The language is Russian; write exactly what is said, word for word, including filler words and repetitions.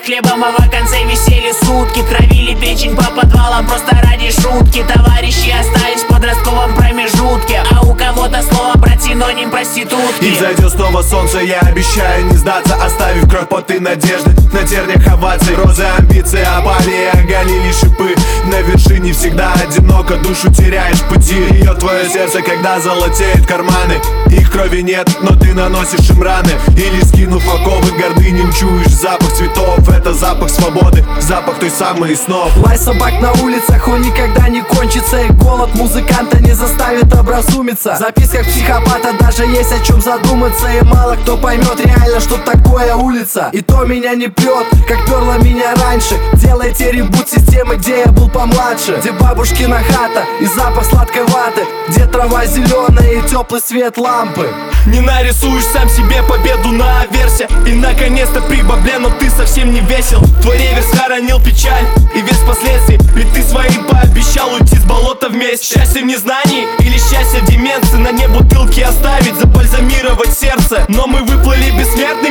хлебом, а в конце висели сутки. Травили печень по подвалам просто ради шутки. Товарищи остались в подростковом промежутке, а у кого-то слово брат синоним проститутки. И зайдет снова солнце, я обещаю не сдаться, оставив кровь, поты, надежды на терниях оваций. Розы амбиции опали и оголили шипы. На вершине всегда одиноко, душу теряешь в пути. Ее твое сердце, когда золотеют карманы. Их крови нет, но ты наносишь им раны. Или скинув оковы гордыням, чуешь запах цветов. Это запах свободы, запах той самой из снов. Лай собак на улицах, он никогда не кончится. И голод музыканта не заставит образумиться. В записках психопата даже есть о чем задуматься. И мало кто поймет реально, что такое улица. И то меня не прет, как перла меня раньше. Делайте ребут системы, где я был помладше. Где бабушкина хата и запах сладкой ваты. Где трава зеленая и теплый свет лампы. Не нарисуешь сам себе победу на аверсе. И наконец-то при бабле, но ты совсем не весел. Твой реверс хоронил печаль и вес последствий. Ведь ты своим пообещал уйти с болота вместе. Счастье в незнании или счастье в деменции. На дне бутылки оставить, забальзамировать сердце. Но мы выплыли бессмертно